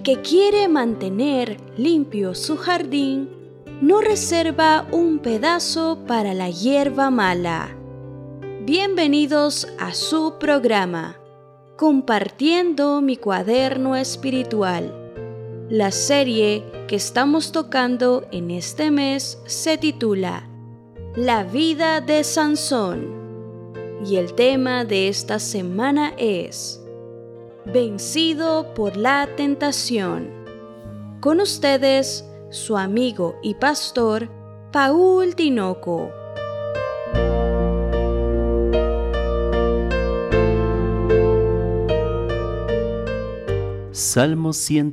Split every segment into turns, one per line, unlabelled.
El que quiere mantener limpio su jardín, no reserva un pedazo para la hierba mala. Bienvenidos a su programa, Compartiendo mi cuaderno espiritual. La serie que estamos tocando en este mes se titula La vida de Sansón. Y el tema de esta semana es Vencido por la tentación. Con ustedes, su amigo y pastor, Paul Tinoco.
Salmo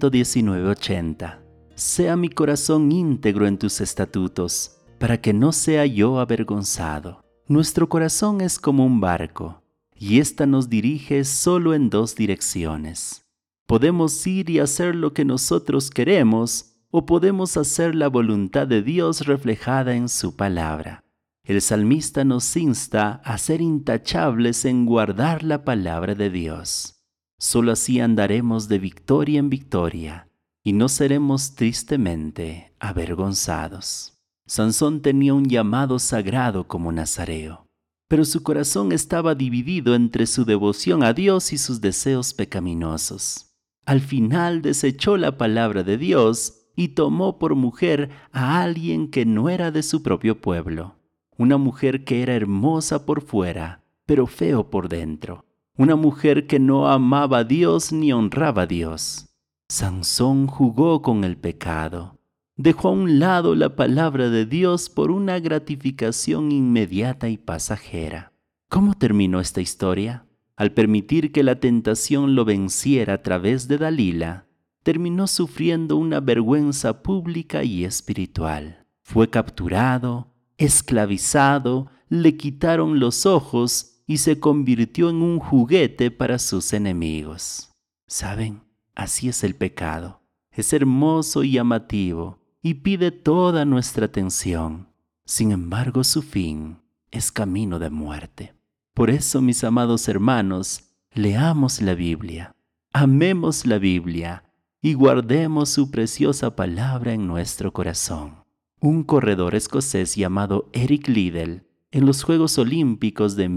119:80. Sea mi corazón íntegro en tus estatutos, para que no sea yo avergonzado. Nuestro corazón es como un barco, y ésta nos dirige solo en dos direcciones. Podemos ir y hacer lo que nosotros queremos, o podemos hacer la voluntad de Dios reflejada en su palabra. El salmista nos insta a ser intachables en guardar la palabra de Dios. Solo así andaremos de victoria en victoria y no seremos tristemente avergonzados. Sansón tenía un llamado sagrado como nazareo, pero su corazón estaba dividido entre su devoción a Dios y sus deseos pecaminosos. Al final desechó la palabra de Dios y tomó por mujer a alguien que no era de su propio pueblo, una mujer que era hermosa por fuera, pero feo por dentro. Una mujer que no amaba a Dios ni honraba a Dios. Sansón jugó con el pecado. Dejó a un lado la palabra de Dios por una gratificación inmediata y pasajera. ¿Cómo terminó esta historia? Al permitir que la tentación lo venciera a través de Dalila, terminó sufriendo una vergüenza pública y espiritual. Fue capturado, esclavizado, le quitaron los ojos y se convirtió en un juguete para sus enemigos. ¿Saben? Así es el pecado. Es hermoso y llamativo y pide toda nuestra atención. Sin embargo, su fin es camino de muerte. Por eso, mis amados hermanos, leamos la Biblia, amemos la Biblia y guardemos su preciosa palabra en nuestro corazón. Un corredor escocés llamado Eric Liddell, en los Juegos Olímpicos de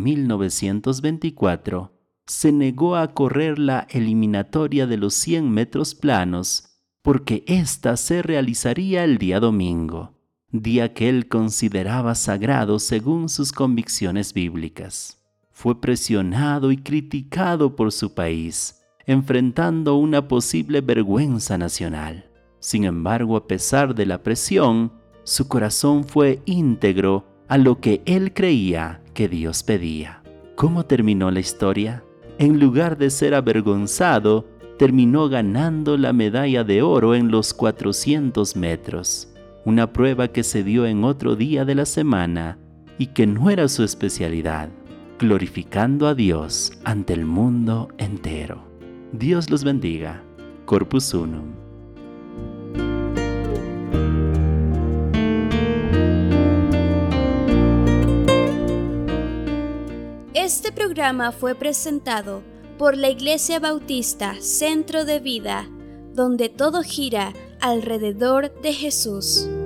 1924, se negó a correr la eliminatoria de los 100 metros planos porque ésta se realizaría el día domingo, día que él consideraba sagrado según sus convicciones bíblicas. Fue presionado y criticado por su país, enfrentando una posible vergüenza nacional. Sin embargo, a pesar de la presión, su corazón fue íntegro a lo que él creía que Dios pedía. ¿Cómo terminó la historia? En lugar de ser avergonzado, terminó ganando la medalla de oro en los 400 metros, una prueba que se dio en otro día de la semana y que no era su especialidad, glorificando a Dios ante el mundo entero. Dios los bendiga. Corpus Unum.
Este programa fue presentado por la Iglesia Bautista Centro de Vida, donde todo gira alrededor de Jesús.